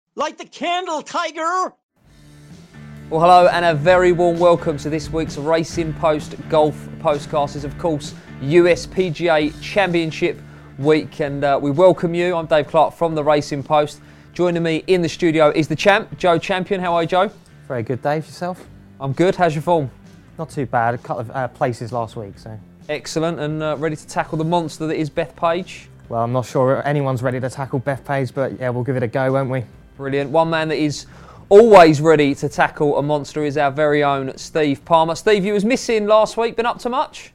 Light the candle, Tiger! Well, hello and a very warm welcome to this week's Racing Post Golf Postcast. Is of course US PGA Championship week, and we welcome you. I'm Dave Clark from the Racing Post. Joining me in the studio is the champ, Joe Champion. How are you, Joe? Very good, Dave. Yourself? I'm good. How's your form? Not too bad. A couple of places last week, so. Excellent, and ready to tackle the monster that is Bethpage. Well, I'm not sure anyone's ready to tackle Bethpage, but yeah, we'll give it a go, won't we? Brilliant. One man that is always ready to tackle a monster is our very own Steve Palmer. Steve, you was missing last week. Been up to much?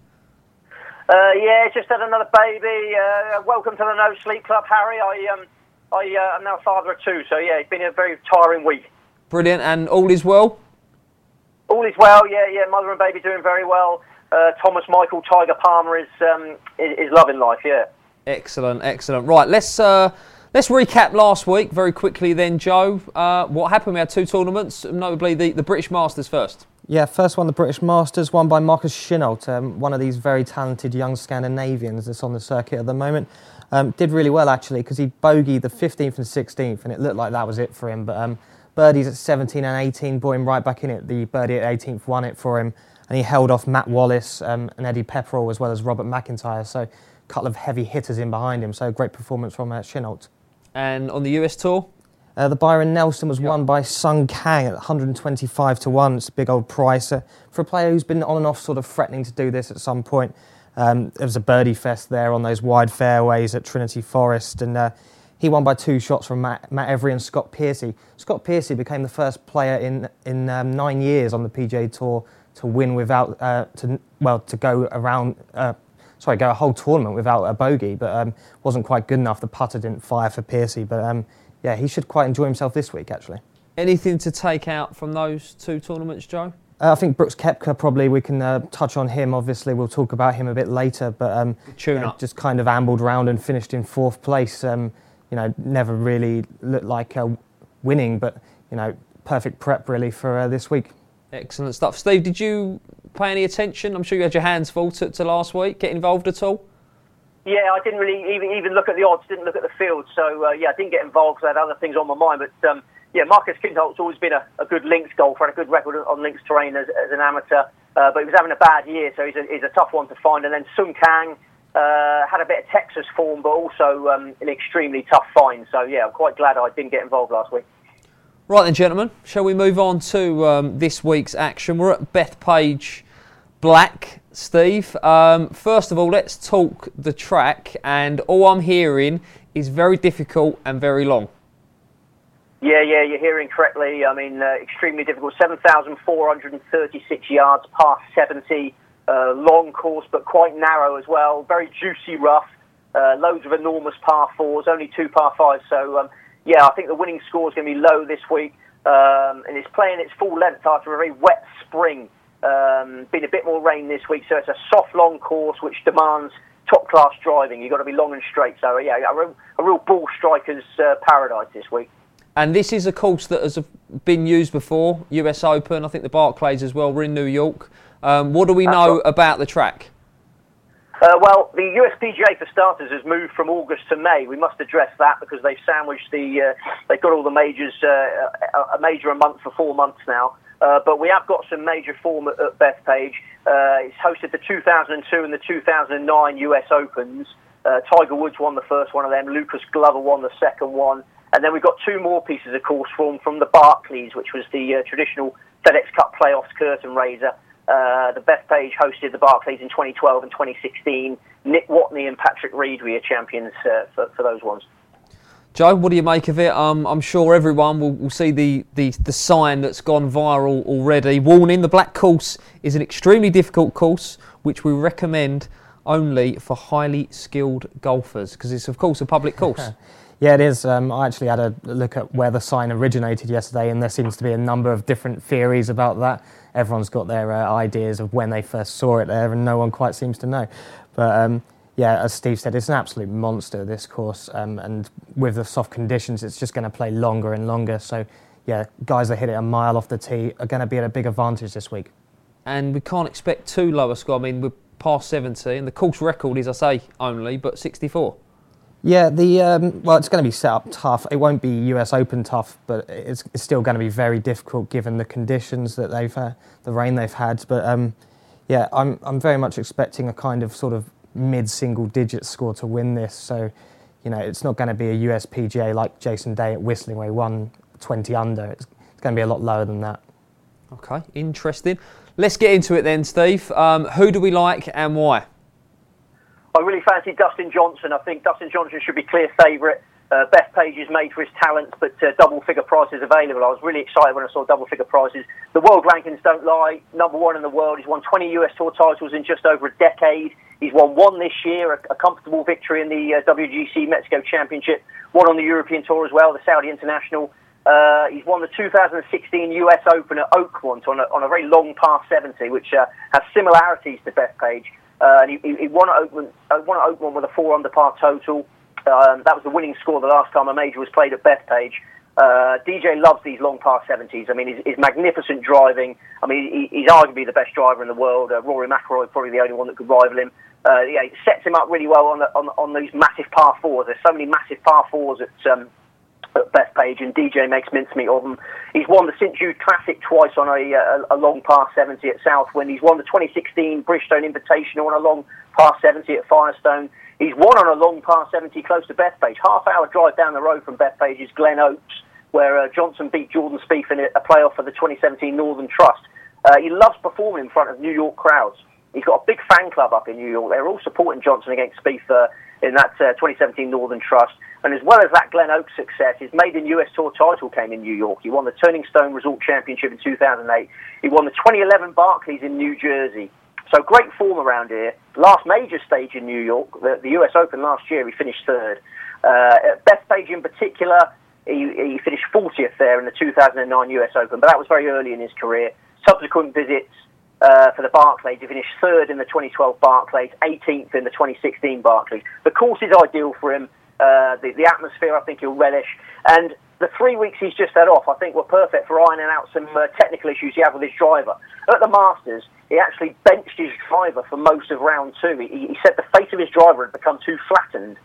Yeah, just had another baby. Welcome to the No Sleep Club, Harry. I'm now a father of two, so yeah, it's been a very tiring week. Brilliant, and all is well? All is well, yeah, mother and baby doing very well. Thomas Michael Tiger Palmer is loving life, yeah. Excellent. Right, let's recap last week very quickly then, Joe. What happened? We had two tournaments, notably the British Masters first. Yeah, first one, the British Masters, won by Marcus Schinault, one of these very talented young Scandinavians that's on the circuit at the moment. Did really well, actually, because he bogeyed the 15th and 16th, and it looked like that was it for him. But birdies at 17 and 18 brought him right back in it. The birdie at 18th won it for him, and he held off Matt Wallace and Eddie Pepperell, as well as Robert McIntyre. So a couple of heavy hitters in behind him. So great performance from Schinault. And on the US Tour? The Byron Nelson was won by Sung Kang at 125 to 1. It's a big old price. For a player who's been on and off sort of threatening to do this at some point, there was a birdie fest there on those wide fairways at Trinity Forest, and he won by two shots from Matt Every and Scott Piercy. Scott Piercy became the first player in 9 years on the PGA Tour to win without, to go a whole tournament without a bogey, but wasn't quite good enough. The putter didn't fire for Piercy, but yeah, he should quite enjoy himself this week, actually. Anything to take out from those two tournaments, Joe? I think Brooks Koepka, probably we can touch on him. Obviously, we'll talk about him a bit later, but just kind of ambled around and finished in fourth place. Never really looked like winning, but perfect prep really for this week. Excellent stuff. Steve, did you pay any attention? I'm sure you had your hands full to last week. Get involved at all? Yeah, I didn't really even look at the odds, didn't look at the field, so I didn't get involved because I had other things on my mind, but Marcus Kinholt's always been a good links golfer, had a good record on links terrain as an amateur, but he was having a bad year, so he's a tough one to find. And then Sung Kang had a bit of Texas form, but also an extremely tough find. So yeah, I'm quite glad I didn't get involved last week. Right then, gentlemen, shall we move on to this week's action? We're at Bethpage Black, Steve. First of all, let's talk the track, and all I'm hearing is very difficult and very long. Yeah, you're hearing correctly. I mean, extremely difficult. 7,436 yards, past 70. Long course, but quite narrow as well. Very juicy rough. Loads of enormous par fours, only two par fives. So, I think the winning score is going to be low this week. And it's playing its full length after a very wet spring. Been a bit more rain this week, so it's a soft, long course which demands top-class driving. You've got to be long and straight. So, a real ball striker's paradise this week. And this is a course that has been used before, US Open, I think the Barclays as well. We're in New York. What do we know about the track? Well, the US PGA, for starters, has moved from August to May. We must address that because they've sandwiched they've got all the majors, a major a month for 4 months now. But we have got some major form at Bethpage. It's hosted the 2002 and the 2009 US Opens. Tiger Woods won the first one of them. Lucas Glover won the second one. And then we've got two more pieces of course form from the Barclays, which was the traditional FedEx Cup playoffs curtain raiser. The Bethpage hosted the Barclays in 2012 and 2016. Nick Watney and Patrick Reed were your champions for those ones. Joe, what do you make of it? I'm sure everyone will see the sign that's gone viral already. Warning, the black course is an extremely difficult course, which we recommend only for highly skilled golfers, because it's, of course, a public course. Yeah, it is. I actually had a look at where the sign originated yesterday, and there seems to be a number of different theories about that. Everyone's got their ideas of when they first saw it there, and no one quite seems to know. But as Steve said, it's an absolute monster, this course, and with the soft conditions, it's just going to play longer and longer. So, guys that hit it a mile off the tee are going to be at a big advantage this week. And we can't expect too low a score. I mean, we're past 70, and the course record is, I say, only, but 64. Yeah, it's going to be set up tough. It won't be US Open tough, but it's still going to be very difficult given the conditions that they've had, the rain they've had. But I'm very much expecting a kind of sort of mid-single-digit score to win this. So, it's not going to be a US PGA like Jason Day at Whistling where he won 20 under. It's going to be a lot lower than that. Okay, interesting. Let's get into it then, Steve. Who do we like and why? I really fancy Dustin Johnson. I think Dustin Johnson should be clear favourite. Bethpage is made for his talents, but double-figure prices available. I was really excited when I saw double-figure prices. The world rankings don't lie. Number one in the world. He's won 20 US Tour titles in just over a decade. He's won one this year, a comfortable victory in the WGC Mexico Championship. One on the European Tour as well, the Saudi International. He's won the 2016 US Open at Oakmont on a very long par 70, which has similarities to Bethpage. And he won at Oakmont with a 4-under par total. That was the winning score the last time a major was played at Bethpage. DJ loves these long par 70s. I mean, his magnificent driving. I mean, he's arguably the best driver in the world. Rory McIlroy probably the only one that could rival him. It sets him up really well on these massive par 4s. There's so many massive par 4s at Bethpage, and DJ makes mincemeat of them. He's won the St Jude Classic twice on a long par 70 at Southwind. He's won the 2016 Bridgestone Invitational on a long par 70 at Firestone. He's won on a long par 70 close to Bethpage. Half-hour drive down the road from Bethpage is Glen Oaks, where Johnson beat Jordan Spieth in a playoff for the 2017 Northern Trust. He loves performing in front of New York crowds. He's got a big fan club up in New York. They're all supporting Johnson against Spieth in that 2017 Northern Trust. And as well as that Glen Oaks success, his maiden US Tour title came in New York. He won the Turning Stone Resort Championship in 2008. He won the 2011 Barclays in New Jersey. So great form around here. Last major stage in New York, the US Open last year, he finished third. At Bethpage in particular, he finished 40th there in the 2009 US Open, but that was very early in his career. Subsequent visits for the Barclays, he finished third in the 2012 Barclays, 18th in the 2016 Barclays. The course is ideal for him. The atmosphere, I think he'll relish. And the 3 weeks he's just had off, I think, were perfect for ironing out some technical issues he had with his driver. At the Masters, he actually benched his driver for most of round two. He said the face of his driver had become too flattened.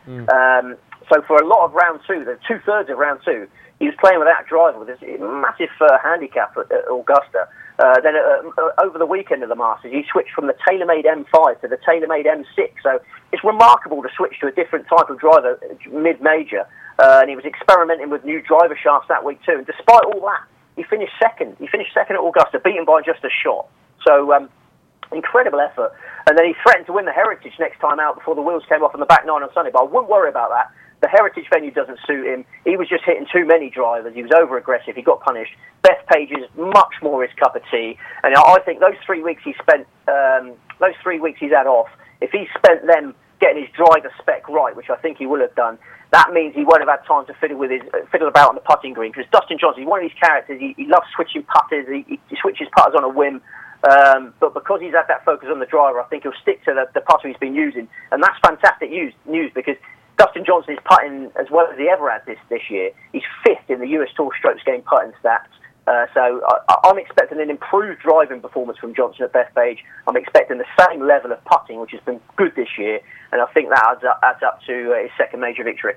So for a lot of round two, the two-thirds of round two, he was playing without a driver with this massive handicap at Augusta. Then over the weekend of the Masters, he switched from the TaylorMade M5 to the TaylorMade M6. So it's remarkable to switch to a different type of driver mid-major. And he was experimenting with new driver shafts that week too. And despite all that, he finished second. He finished second at Augusta, beaten by just a shot. So incredible effort. And then he threatened to win the Heritage next time out before the wheels came off on the back nine on Sunday. But I wouldn't worry about that. The Heritage venue doesn't suit him. He was just hitting too many drivers. He was over-aggressive. He got punished. Bethpage is much more his cup of tea. And I think those 3 weeks he spent, those 3 weeks he's had off, if he spent them getting his driver spec right, which I think he will have done, that means he won't have had time to fiddle about on the putting green. Because Dustin Johnson, he's one of these characters. He loves switching putters. He switches putters on a whim. But because he's had that focus on the driver, I think he'll stick to the putter he's been using. And that's fantastic news because Dustin Johnson is putting as well as he ever has this year. He's fifth in the US Tour strokes gained putting stats. So I'm expecting an improved driving performance from Johnson at Bethpage. I'm expecting the same level of putting, which has been good this year. And I think that adds up to his second major victory.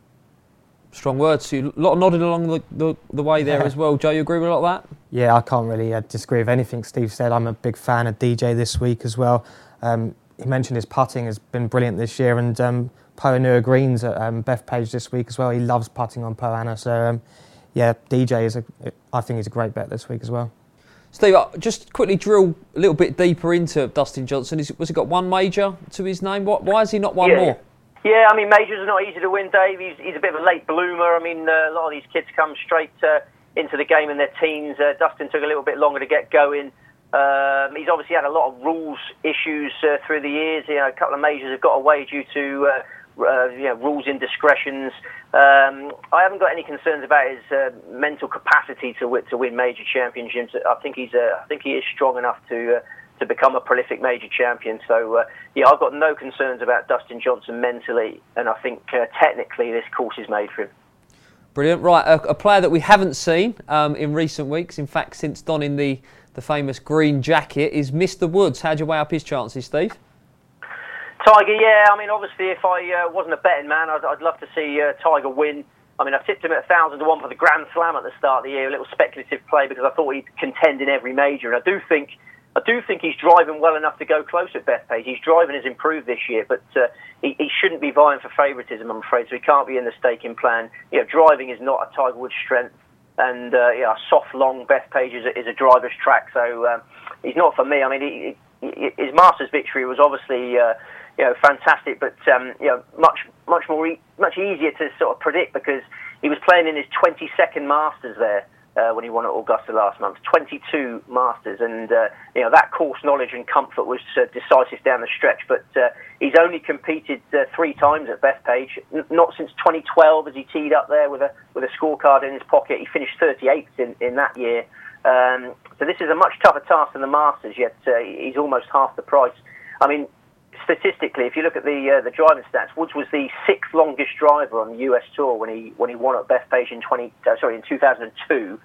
Strong words. A lot of nodding along the way there as well. Joe, you agree with a lot of that? Yeah, I can't really disagree with anything Steve said. I'm a big fan of DJ this week as well. He mentioned his putting has been brilliant this year, and Poa Annua greens at Bethpage this week as well. He loves putting on Poa Annua, so yeah, DJ I think he's a great bet this week as well. Steve, just quickly drill a little bit deeper into Dustin Johnson. Was he got one major to his name? Why has he not won more? Yeah, I mean, majors are not easy to win, Dave. He's a bit of a late bloomer. I mean, a lot of these kids come straight into the game in their teens. Dustin took a little bit longer to get going. He's obviously had a lot of rules issues through the years. You know, a couple of majors have got away due to rules indiscretions. I haven't got any concerns about his mental capacity to win major championships. I think he is strong enough to become a prolific major champion. So I've got no concerns about Dustin Johnson mentally, and I think technically this course is made for him. Brilliant. Right, a player that we haven't seen in recent weeks, in fact since donning the famous green jacket, is Mr Woods. How do you weigh up his chances, Steve? Tiger, yeah. I mean, obviously, if I wasn't a betting man, I'd love to see Tiger win. I mean, I tipped him at 1,000 to 1 for the Grand Slam at the start of the year, a little speculative play because I thought he'd contend in every major. And I do think he's driving well enough to go close at Bethpage. His driving has improved this year, but he shouldn't be vying for favouritism, I'm afraid. So he can't be in the staking plan. Driving is not a Tiger Woods strength, and a soft, long Bethpage is a driver's track. So he's not for me. I mean, his Masters victory was obviously fantastic, but much easier to sort of predict because he was playing in his 22nd Masters there when he won at Augusta last month. 22 Masters, and that course knowledge and comfort was decisive down the stretch. But he's only competed 3 times at Bethpage, not since 2012 as he teed up there with a scorecard in his pocket. He finished 38th in that year. So this is a much tougher task than the Masters, yet he's almost half the price. I mean, statistically, if you look at the driving stats, Woods was the 6th longest driver on the US Tour when he won at Bethpage in 2002.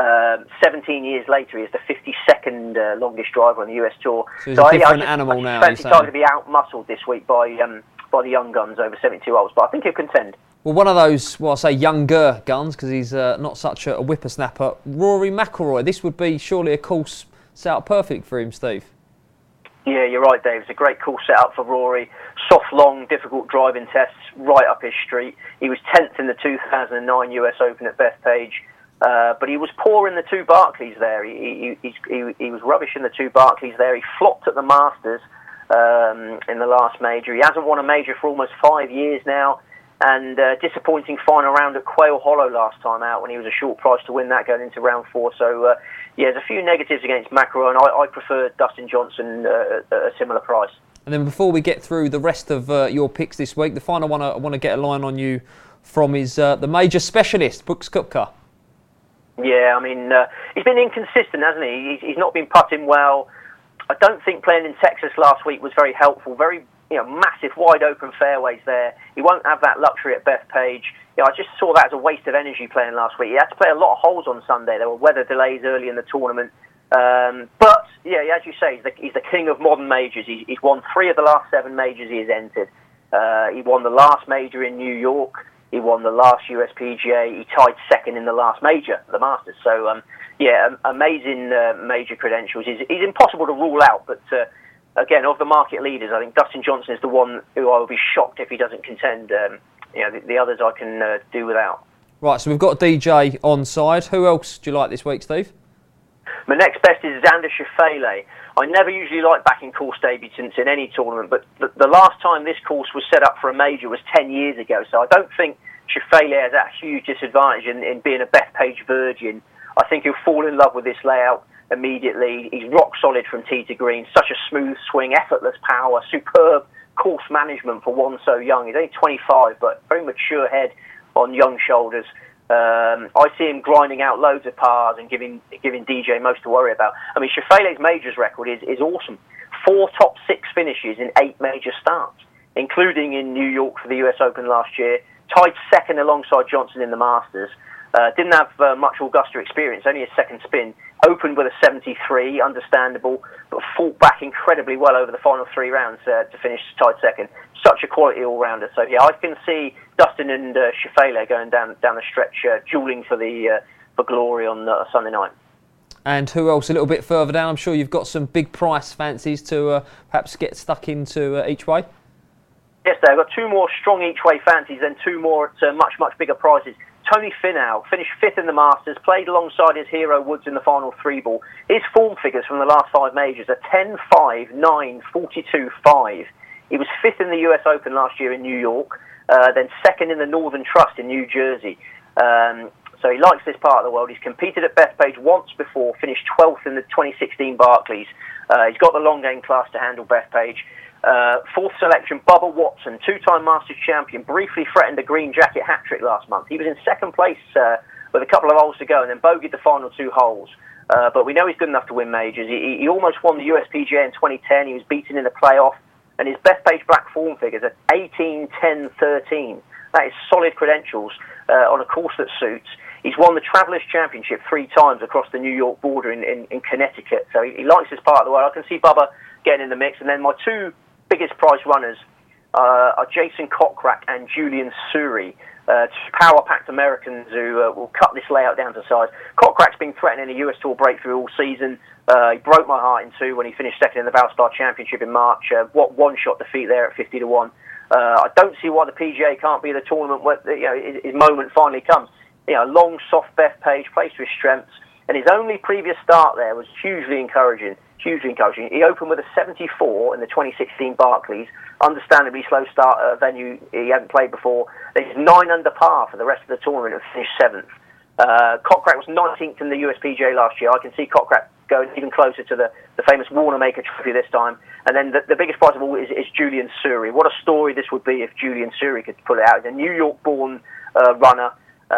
17 years later, he is the 52nd longest driver on the US Tour. So he's a different animal now. I fancy Tiger to be out-muscled this week by the young guns over 72 holes, but I think he'll contend. Well, one of those, I say younger guns, because he's not such a whippersnapper, Rory McIlroy. This would be surely a course set up perfect for him, Steve. Yeah, you're right, Dave. It's a great course set up for Rory. Soft, long, difficult driving tests right up his street. He was 10th in the 2009 US Open at Bethpage, but he was poor in the 2 Barclays there. He was rubbish in the 2 Barclays there. He flopped at the Masters in the last major. He hasn't won a major for almost 5 years now. And disappointing final round at Quail Hollow last time out when he was a short price to win that going into round 4. So, there's a few negatives against McIlroy, and I prefer Dustin Johnson at a similar price. And then before we get through the rest of your picks this week, the final one I want to get a line on you from is the major specialist, Brooks Koepka. Yeah, I mean, he's been inconsistent, hasn't he? He's not been putting well. I don't think playing in Texas last week was very helpful. Very massive, wide open fairways there. He won't have that luxury at Bethpage. I just saw that as a waste of energy playing last week. He had to play a lot of holes on Sunday. There were weather delays early in the tournament. But, as you say, he's the king of modern majors. He's won 3 of the last 7 majors he has entered. He won the last major in New York. He won the last USPGA. He tied 2nd in the last major, the Masters. So, amazing major credentials. He's impossible to rule out, but... Again, of the market leaders, I think Dustin Johnson is the one who I will be shocked if he doesn't contend. The others I can do without. Right, so we've got DJ on side. Who else do you like this week, Steve? My next best is Xander Schauffele. I never usually like backing course debutants in any tournament, but the last time this course was set up for a major was 10 years ago, so I don't think Schauffele has that huge disadvantage in being a Bethpage virgin. I think he'll fall in love with this layout immediately. He's rock solid from tee to green, such a smooth swing, effortless power, superb course management for one so young. He's only 25, but very mature head on young shoulders. I see him grinding out loads of pars and giving DJ most to worry about. I mean, Schauffele's majors record is awesome. 4 top 6 finishes in 8 major starts, including in New York for the US Open last year. Tied 2nd alongside Johnson in the Masters. Didn't have much Augusta experience, only his 2nd spin. Opened with a 73, understandable, but fought back incredibly well over the final 3 rounds to finish tied 2nd. Such a quality all-rounder. So, I can see Dustin and Schauffele going down the stretch, duelling for glory on Sunday night. And who else a little bit further down? I'm sure you've got some big price fancies to perhaps get stuck into each way. Yes, Dave. I've got 2 more strong each-way fancies and 2 more at much, much bigger prices. Tony Finau finished 5th in the Masters, played alongside his hero Woods in the final 3-ball. His form figures from the last 5 majors are 10, 5, 9, 42, 5. He was 5th in the US Open last year in New York, then 2nd in the Northern Trust in New Jersey. So he likes this part of the world. He's competed at Bethpage once before, finished 12th in the 2016 Barclays. He's got the long game class to handle Bethpage. 4th selection, Bubba Watson, 2-time Masters champion, briefly threatened a green jacket hat-trick last month. He was in 2nd place with a couple of holes to go and then bogeyed the final 2 holes. But we know he's good enough to win majors. He almost won the USPGA in 2010. He was beaten in the playoff. And his Bethpage black form figures are 18, 10, 13. That is solid credentials on a course that suits. He's won the Travelers Championship 3 times across the New York border in Connecticut. So he likes this part of the world. I can see Bubba getting in the mix. And then my 2 biggest price runners are Jason Kokrak and Julian Suri, power-packed Americans who will cut this layout down to size. Kokrak's been threatening a US Tour breakthrough all season. He broke my heart in two when he finished second in the Valspar Championship in March. What one-shot defeat there at 50-1. I don't see why the PGA can't be the tournament where his moment finally comes. Long, soft Bethpage, plays to his strengths, and his only previous start there was hugely encouraging. He opened with a 74 in the 2016 Barclays, understandably slow start at a venue he hadn't played before. Then he's 9 under par for the rest of the tournament and finished 7th. Kokrak was 19th in the US PGA last year. I can see Kokrak going even closer to the famous Warnemaker Trophy this time. And then the biggest prize of all is Julian Suri. What a story this would be if Julian Suri could pull it out. He's a New York-born runner.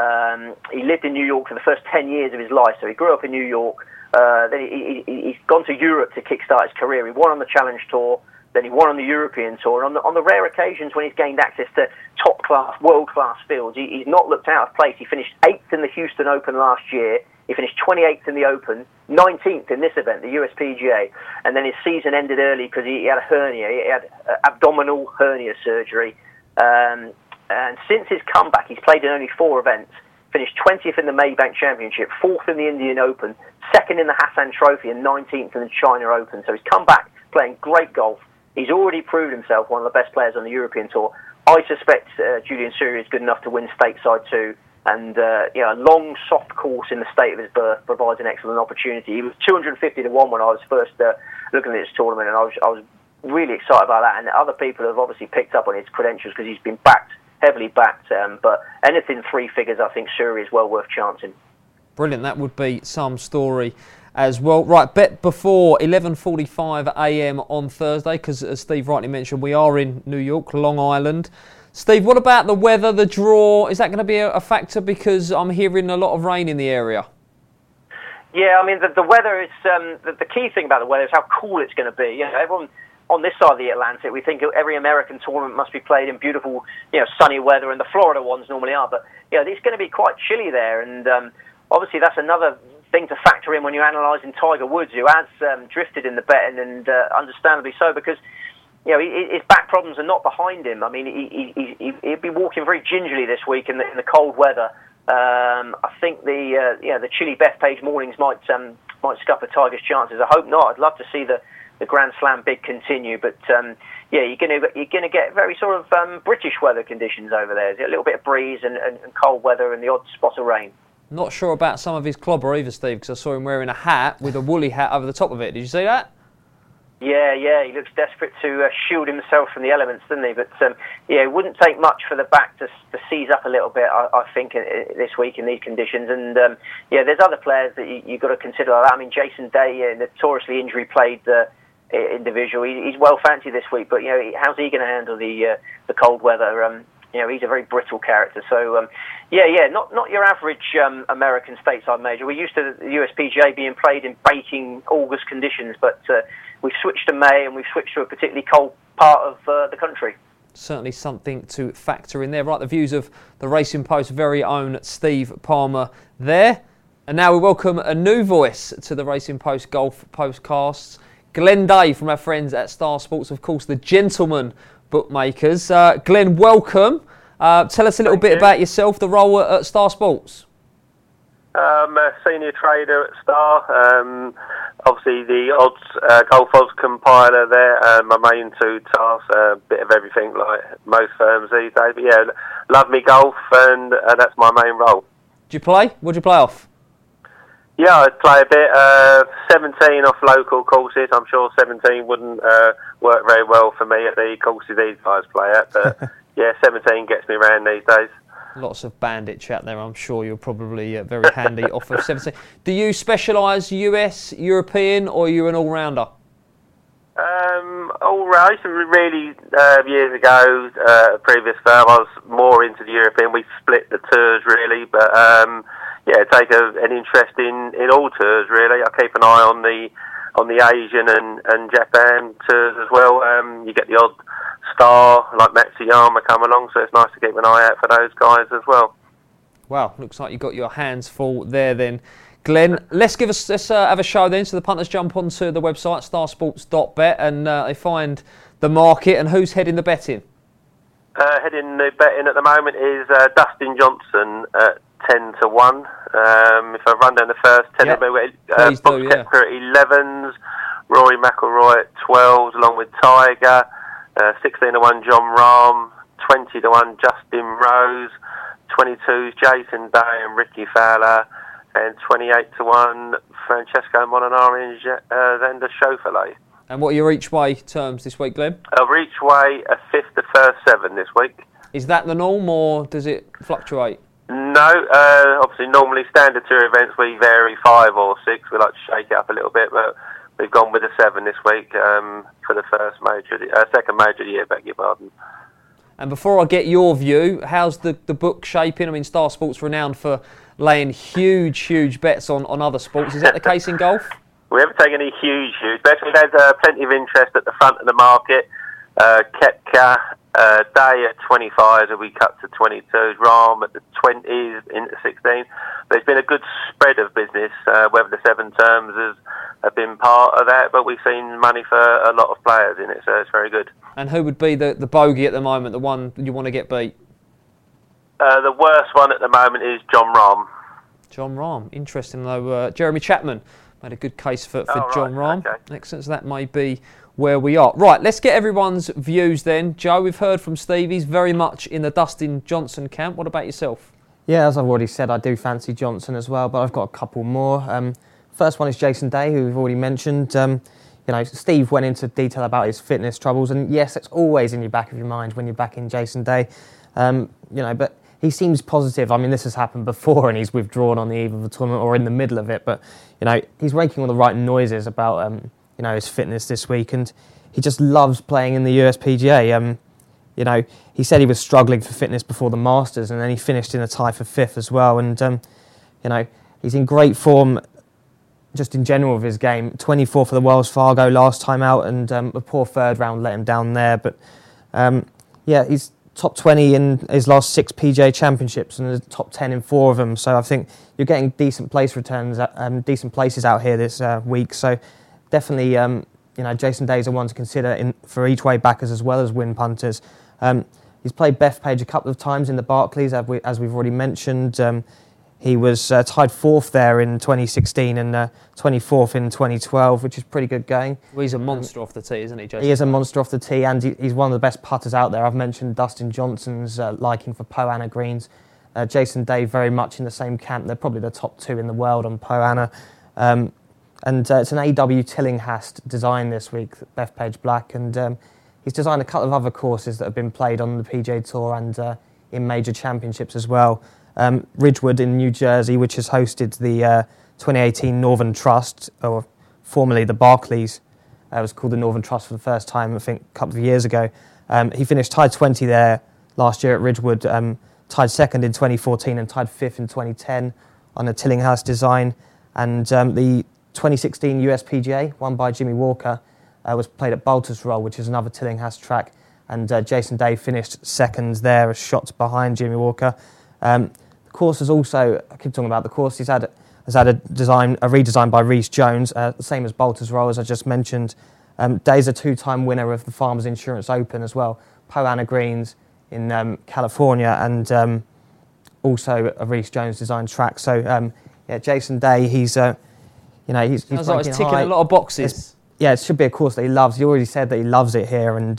He lived in New York for the first 10 years of his life, so he grew up in New York. Then he's gone to Europe to kickstart his career. He won on the Challenge Tour, then he won on the European Tour. And on the rare occasions when he's gained access to top-class, world-class fields, he's not looked out of place. He finished 8th in the Houston Open last year. He finished 28th in the Open, 19th in this event, the US PGA. And then his season ended early because he had a hernia. He had abdominal hernia surgery. And since his comeback, he's played in only 4 events. Finished 20th in the Maybank Championship, 4th in the Indian Open, 2nd in the Hassan Trophy, and 19th in the China Open. So he's come back playing great golf. He's already proved himself one of the best players on the European Tour. I suspect Julian Suri is good enough to win stateside too. And a long, soft course in the state of his birth provides an excellent opportunity. He was 250-1 when I was first looking at this tournament, and I was really excited about that. And other people have obviously picked up on his credentials because he's been heavily backed. But anything 3 figures, I think Suri is well worth chancing. Brilliant. That would be some story as well. Right, bet before 11:45 a.m. on Thursday, because as Steve rightly mentioned, we are in New York, Long Island. Steve, what about the weather, the draw? Is that going to be a factor? Because I'm hearing a lot of rain in the area. Yeah, I mean, the weather is... the key thing about the weather is how cool it's going to be. Everyone on this side of the Atlantic, we think every American tournament must be played in beautiful, sunny weather, and the Florida ones normally are. But, it's going to be quite chilly there. And obviously that's another thing to factor in when you're analysing Tiger Woods, who has drifted in the betting, and understandably so, because... his back problems are not behind him. I mean, he'll be walking very gingerly this week in the cold weather. I think the chilly Bethpage mornings might scupper Tiger's chances. I hope not. I'd love to see the Grand Slam bid continue, but you're going to get very sort of British weather conditions over there. A little bit of breeze and cold weather and the odd spot of rain. Not sure about some of his clobber either, Steve, because I saw him wearing a hat with a woolly hat over the top of it. Did you see that? Yeah, he looks desperate to shield himself from the elements, doesn't he? But it wouldn't take much for the back to seize up a little bit, I think, this week in these conditions. And there's other players that you've got to consider like that. I mean, Jason Day, notoriously injury-plagued individual, he's well fancied this week, but how's he going to handle the cold weather? He's a very brittle character. So, not your average American stateside major. We're used to the USPGA being played in baking August conditions, but we've switched to May, and we've switched to a particularly cold part of the country. Certainly something to factor in there. Right, the views of the Racing Post's very own Steve Palmer there. And now we welcome a new voice to the Racing Post Golf Postcasts. Glenn Day from our friends at Star Sports, of course, the gentleman bookmakers. Glenn, welcome. Tell us a little bit about yourself, the role at Star Sports. I'm a senior trader at Star. Obviously, the odds, golf odds compiler there. My main 2 tasks, a bit of everything like most firms these days. But love me golf, and that's my main role. Do you play? What do you play off? Yeah, I play a bit. 17 off local courses. I'm sure 17 wouldn't work very well for me at the courses these guys play at. But 17 gets me around these days. Lots of bandit chat there. I'm sure you're probably very handy off of 17. Do you specialise US, European, or are you an all-rounder? All-round. Really, years ago, previous firm, I was more into the European. We split the tours, really. But, take an interest in all tours, really. I keep an eye on the Asian and Japan tours as well. You get the odd star like Matsuyama come along, so it's nice to keep an eye out for those guys as well. Wow, looks like you got your hands full there then, Glenn. Let's have a show then. So the punters jump onto the website starsports.bet and they find the market, and who's heading the betting? Heading the betting at the moment is Dustin Johnson at 10 to 1. If I run down the first 10, Yep. Box Kepka at 11s, Rory McIlroy at 12s, along with Tiger, 16 to 1 John Rahm, 20 to 1 Justin Rose, 22s Jason Day and Ricky Fowler, and 28 to 1 Francesco Molinari and Xander Schauffele. And what are your each way terms this week, Glenn? Each way a fifth to first 7 this week. Is that the norm, or does it fluctuate? No, obviously normally standard tour events we vary 5 or 6. We like to shake it up a little bit, but we've gone with a 7 this week for the second major of the year, beg your pardon. And before I get your view, how's the book shaping? I mean, Star Sports renowned for laying huge bets on other sports. Is that the case in golf? We haven't taken any huge bets. We've had plenty of interest at the front of the market. Kepka, Day at 25s, we cut to 22s. Rahm at the 20s into 16. There's been a good spread of business, whether the 7 terms have been part of that, but we've seen money for a lot of players in it, so it's very good. And who would be the bogey at the moment, the one you want to get beat? The worst one at the moment is John Rahm. John Rahm. Interesting, though. Jeremy Chapman made a good case for John Rahm. Okay. Excellent. So that may be where we are. Right, let's get everyone's views then. Joe, we've heard from Steve. He's very much in the Dustin Johnson camp. What about yourself? Yeah, as I've already said, I do fancy Johnson as well, but I've got a couple more. First one is Jason Day, who we've already mentioned. Steve went into detail about his fitness troubles, and yes, it's always in your back of your mind when you're backing Jason Day. But he seems positive. I mean, this has happened before, and he's withdrawn on the eve of the tournament or in the middle of it. But he's making all the right noises about his fitness this week, and he just loves playing in the USPGA. He said he was struggling for fitness before the Masters, and then he finished in a tie for 5th as well. And he's in great form. Just in general of his game, 24 for the Wells Fargo last time out, and the poor 3rd round let him down there. But he's top 20 in his last 6 PGA Championships and the top 10 in 4 of them. So I think you're getting decent place returns, decent places out here this week. So definitely, Jason Day's a one to consider for each way backers as well as win punters. He's played Bethpage a couple of times in the Barclays, as we've already mentioned. He was tied 4th there in 2016 and 24th in 2012, which is pretty good going. Well, he's a monster off the tee, isn't he, Jason? He is a monster off the tee, and he's one of the best putters out there. I've mentioned Dustin Johnson's liking for Poa annua greens. Jason Day very much in the same camp. They're probably the top 2 in the world on Poa annua. And it's an AW Tillinghast design this week, Bethpage Black, and he's designed a couple of other courses that have been played on the PGA Tour and in major championships as well. Ridgewood in New Jersey, which has hosted the 2018 Northern Trust, or formerly the Barclays. It was called the Northern Trust for the first time, I think, a couple of years ago. He finished tied 20 there last year at Ridgewood, tied 2nd in 2014 and tied 5th in 2010 on a Tillinghast design. And the 2016 USPGA, won by Jimmy Walker, was played at Baltusrol, which is another Tillinghast track. And Jason Day finished 2nd there, a shot behind Jimmy Walker. The course has also, I keep talking about the course, has had a redesign by Rhys Jones, the same as Baltusrol, as I just mentioned. Day's a 2-time winner of the Farmers Insurance Open as well, Poa annua greens in California, and also a Rhys Jones designed track. So Jason Day, he's Sounds like he's ticking a lot of boxes. It should be a course that he loves. He already said that he loves it here, and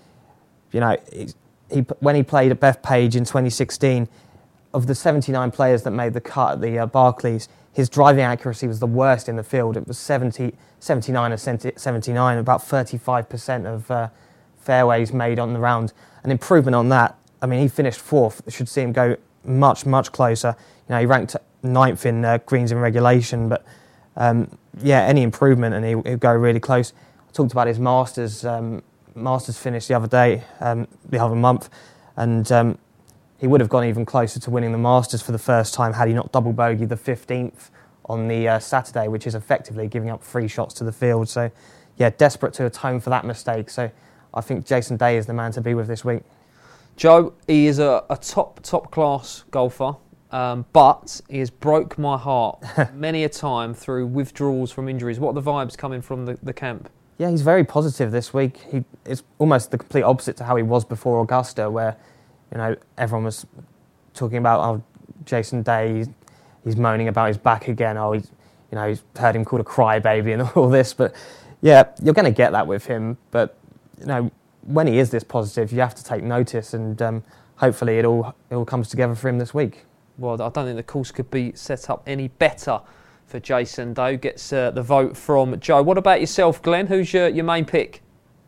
when he played at Bethpage in 2016. Of the 79 players that made the cut at the Barclays, his driving accuracy was the worst in the field. It was 79 and 79, about 35% of fairways made on the round. An improvement on that. I mean, he finished 4th. It should see him go much closer. He ranked 9th in greens in regulation, but any improvement and he'll go really close. I talked about his Masters finish the other month, and he would have gone even closer to winning the Masters for the first time had he not double bogeyed the 15th on the Saturday, which is effectively giving up 3 shots to the field. So, desperate to atone for that mistake. So, I think Jason Day is the man to be with this week. Joe, he is a top class golfer, but he has broke my heart many a time through withdrawals from injuries. What are the vibes coming from the camp? Yeah, he's very positive this week. It's almost the complete opposite to how he was before Augusta, where everyone was talking about Jason Day. He's moaning about his back again. He's heard him called a crybaby and all this. But yeah, you're going to get that with him. But when he is this positive, you have to take notice, and hopefully it all comes together for him this week. Well, I don't think the course could be set up any better for Jason Day. Gets the vote from Joe. What about yourself, Glenn? Who's your main pick?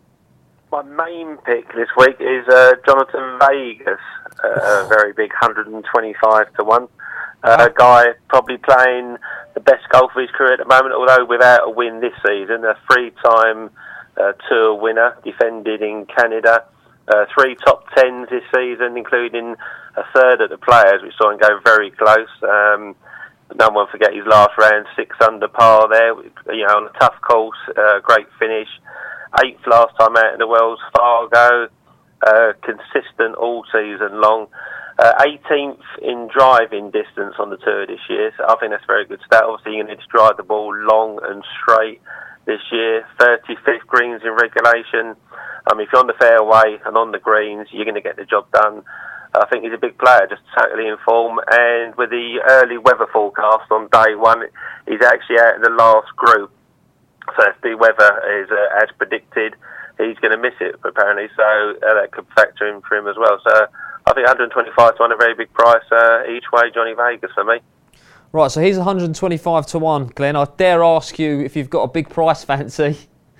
My main pick this week is Jonathan Vegas, a very big 125 to 1. A guy probably playing the best golf of his career at the moment, although without a win this season. A 3-time tour winner, defended in Canada. 3 top 10s this season, including a third at the Players, which saw him go very close. No one forget his last round, 6 under par there, on a tough course, great finish. 8th last time out in the Wells Fargo, consistent all season long. 18th in driving distance on the tour this year, so I think that's a very good stat. Obviously, you need to drive the ball long and straight this year. 35th greens in regulation. If you're on the fairway and on the greens, you're going to get the job done. I think he's a big player, just totally in form. And with the early weather forecast on day one, he's actually out in the last group. So if the weather is as predicted, he's going to miss it, apparently. So that could factor in for him as well. So I think 125 to 1, a very big price each way, Johnny Vegas for me. Right, so he's 125 to 1, Glenn. I dare ask you if you've got a big price fancy.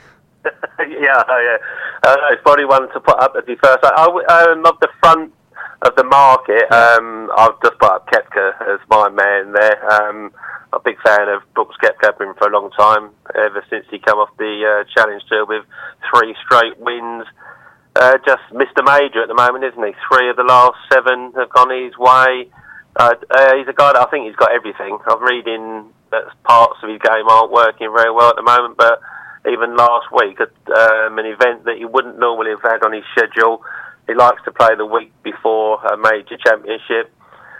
Yeah. It's probably one to put up at the first. I love the front of the market. I've just put up Koepka as my man there. I'm a big fan of Brooks Koepka, been for a long time, ever since he came off the Challenge Tour with 3 straight wins. Just missed a major at the moment, isn't he? 3 of the last 7 have gone his way. He's a guy that I think he's got everything. I'm reading that parts of his game aren't working very well at the moment, but even last week at an event that he wouldn't normally have had on his schedule, he likes to play the week before a major championship.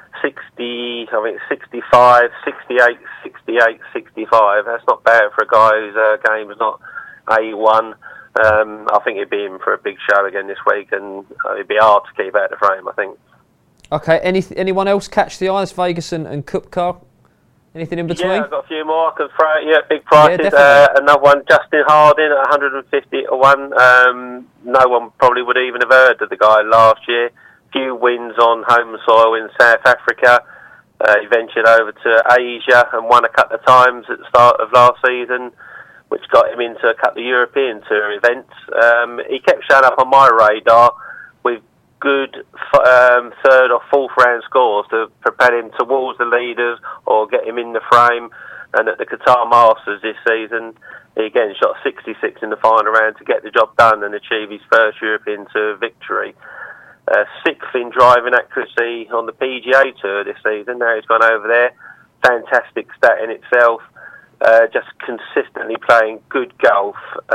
60, I think 65, 68, 68, 65. That's not bad for a guy whose game is not A1. I think he'd be in for a big show again this week, and it'd be hard to keep out of the frame, I think. Okay, anyone else catch the eye? It's Vegas and Koepka. Anything in between? Yeah, I've got a few more I can throw at you at big prices. Yeah, another one, Justin Harding at 150 to 1. No one probably would even have heard of the guy last year. Few wins on home soil in South Africa. He ventured over to Asia and won a couple of times at the start of last season, which got him into a couple of European Tour events. He kept showing up on my radar with good 3rd or 4th round scores to propel him towards the leaders or get him in the frame. And at the Qatar Masters this season, he again shot 66 in the final round to get the job done and achieve his first European Tour victory. 6th in driving accuracy on the PGA Tour this season. Now he's gone over there. Fantastic stat in itself. Just consistently playing good golf.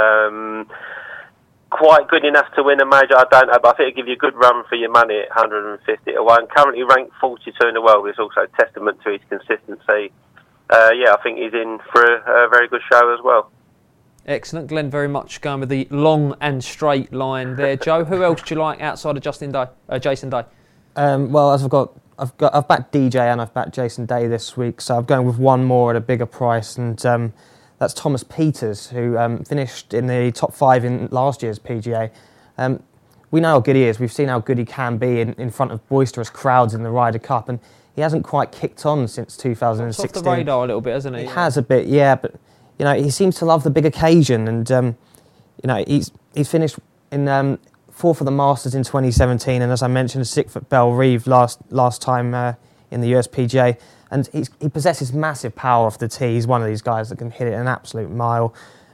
Quite good enough to win a major, I don't know, but I think it'll give you a good run for your money at 150 to 1. Currently ranked 42 in the world, which is also a testament to his consistency. I think he's in for a very good show as well. Excellent, Glenn. Very much going with the long and straight line there, Joe. Who else do you like outside of Jason Day? Well, as I've backed DJ and I've backed Jason Day this week, so I'm going with one more at a bigger price, and that's Thomas Pieters, who finished in the top 5 in last year's PGA. We know how good he is. We've seen how good he can be in front of boisterous crowds in the Ryder Cup, and he hasn't quite kicked on since 2016. It's off the radar a little bit, hasn't he? He has a bit, yeah, but he seems to love the big occasion, and he's finished in 4th of the Masters in 2017, and as I mentioned, 6th at Bellerive last time in the USPGA. And he possesses massive power off the tee. He's one of these guys that can hit it an absolute mile.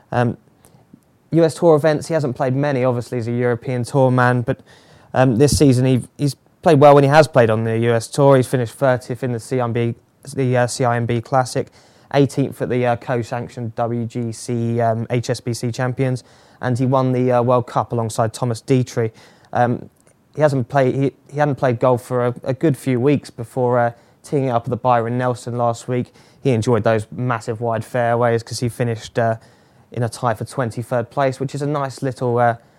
US Tour events, he hasn't played many, obviously, he's a European Tour man, but this season he's played well when he has played on the US Tour. He's finished 30th in the CIMB Classic, 18th at the co-sanctioned WGC HSBC Champions, and he won the World Cup alongside Thomas Dietrich. He hadn't played golf for a good few weeks before teeing it up at the Byron Nelson last week. He enjoyed those massive wide fairways because he finished in a tie for 23rd place, which is a nice little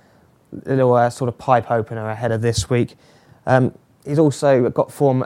sort of pipe opener ahead of this week. He's also got form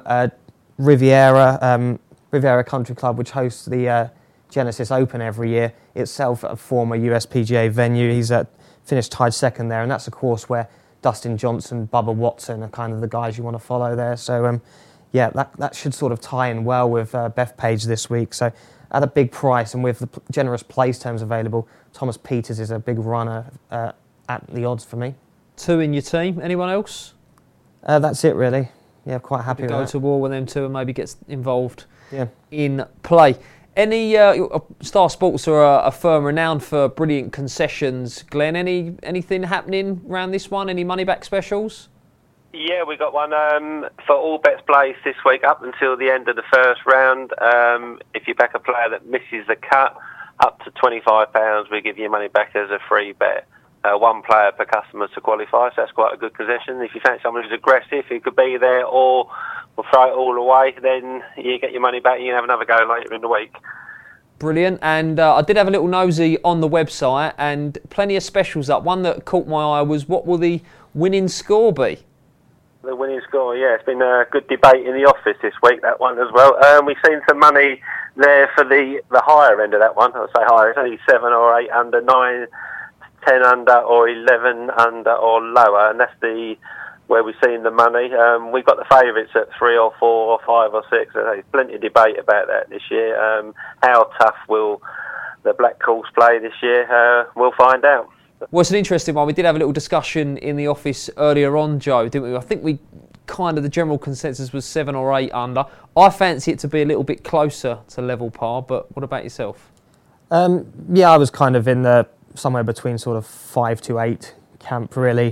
Riviera Country Club, which hosts the Genesis Open every year, itself a former USPGA venue. He's finished tied second there, and that's a course where Dustin Johnson, Bubba Watson are kind of the guys you want to follow there. So, that should sort of tie in well with Bethpage this week. So, at a big price and with the generous place terms available, Thomas Pieters is a big runner at the odds for me. 2 in your team. Anyone else? That's it, really. Yeah, quite happy with that. Go to war with them two and maybe get involved in play. Any Star Sports are a firm renowned for brilliant concessions. Glenn, anything happening around this one? Any money back specials? Yeah, we got one for all bets placed this week up until the end of the first round. If you back a player that misses the cut, up to £25, we give you money back as a free bet. 1 player per customer to qualify, so that's quite a good concession. If you fancy someone who's aggressive, who could be there or will throw it all away, then you get your money back and you can have another go later in the week. Brilliant. And I did have a little nosy on the website and plenty of specials up. One that caught my eye was, what will the winning score be? The winning score, yeah, it's been a good debate in the office this week, that one as well. We've seen some money there for the higher end of that one. I'll say higher, it's only 7 or 8 under, 9, 10 under or 11 under or lower, and that's where we've seen the money. We've got the favourites at 3 or 4 or 5 or 6. There's plenty of debate about that this year. How tough will the Black Course play this year? We'll find out. Well, it's an interesting one. We did have a little discussion in the office earlier on, Joe, didn't we? I think the general consensus was 7 or 8 under. I fancy it to be a little bit closer to level par, but what about yourself? Yeah, I was kind of in somewhere between sort of 5 to 8 camp, really.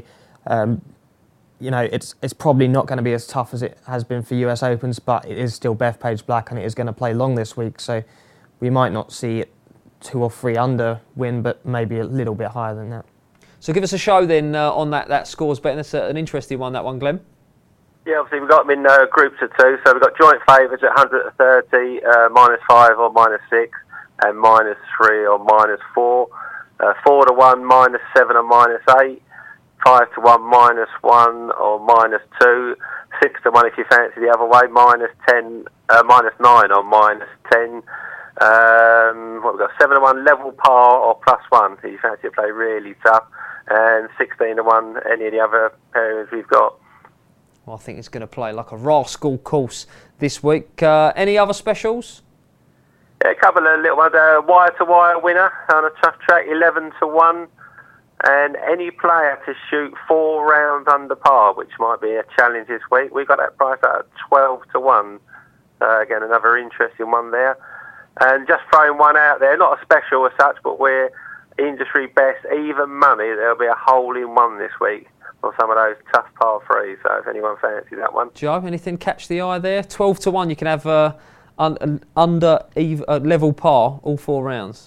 It's probably not going to be as tough as it has been for US Opens, but it is still Bethpage Black and it is going to play long this week, so we might not see it 2 or 3 under win, but maybe a little bit higher than that. So give us a show then on that scores bet. That's an interesting one, that one, Glenn. Yeah, obviously we've got them in groups of 2, so we've got joint favourites at 130, -5 or -6, and -3 or -4. 4 to 1, -7 or -8. 5 to 1, -1 or -2. 6 to 1 if you fancy the other way, -10, -9 or -10. What we've got, 7 to 1 level par or +1 if you fancy to play really tough, and 16 to 1 any of the other pairings we've got. Well, I think it's going to play like a rascal course this week. Any other specials? Yeah, a couple of little ones. Wire to wire winner on a tough track, 11 to 1. And any player to shoot 4 rounds under par, which might be a challenge this week. We got that price at 12 to 1. Again, another interesting one there. And just throwing one out there, not a special as such, but we're industry best even money. There'll be a hole in one this week on some of those tough par 3s. So if anyone fancies that one. Joe, anything catch the eye there? 12 to 1, you can have under level par all 4 rounds.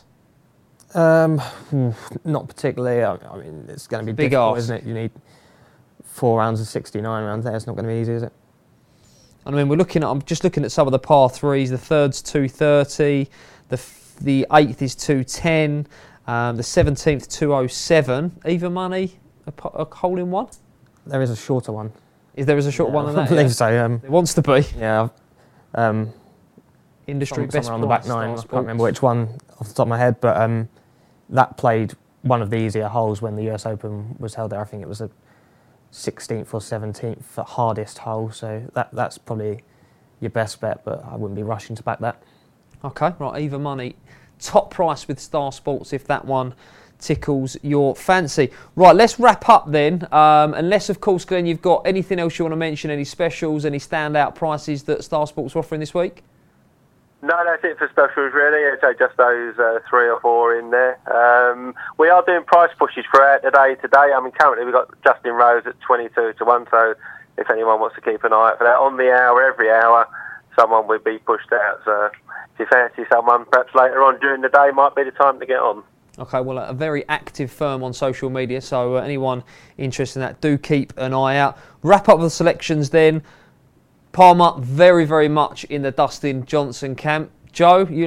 Not particularly. I mean, it's going to be big difficult, arse, isn't it? You need 4 rounds of 69 rounds there. It's not going to be easy, is it? I mean, I'm just looking at some of the par 3s. The third's 230. The 8th is 210. The 17th 207. Even money, a hole in one. There is a shorter one. There a shorter one than that? I believe so. It wants to be. Yeah. Industry best on the back 9. I can't remember which one off the top of my head, but that played one of the easier holes when the US Open was held there. I think it was the 16th or 17th hardest hole, so that's probably your best bet, but I wouldn't be rushing to back that. Okay, right, even money. Top price with Star Sports if that one tickles your fancy. Right, let's wrap up then. Unless, of course, Glenn, you've got anything else you want to mention, any specials, any standout prices that Star Sports are offering this week? No, that's it for specials really. So just those 3 or 4 in there. We are doing price pushes throughout the day today. I mean, currently we've got Justin Rose at 22 to 1, so if anyone wants to keep an eye out for that, on the hour, every hour, someone will be pushed out. So if you fancy someone, perhaps later on during the day might be the time to get on. Okay, well, a very active firm on social media, so anyone interested in that, do keep an eye out. Wrap up the selections then. Palmer, very, very much in the Dustin Johnson camp. Joe, you like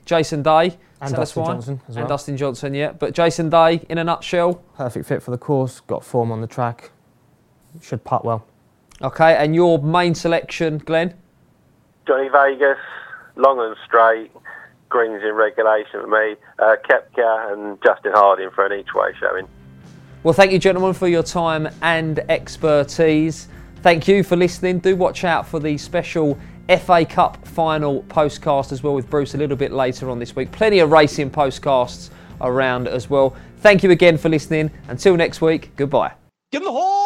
Jason Day. And Dustin Johnson as well. And Dustin Johnson, yeah. But Jason Day, in a nutshell. Perfect fit for the course, got form on the track, should putt well. Okay, and your main selection, Glenn? Johnny Vegas, long and straight, greens in regulation for me, Koepka and Justin Harding for an each-way showing. Well, thank you, gentlemen, for your time and expertise. Thank you for listening. Do watch out for the special FA Cup final postcast as well with Bruce a little bit later on this week. Plenty of racing postcasts around as well. Thank you again for listening. Until next week, goodbye. Give him the horn!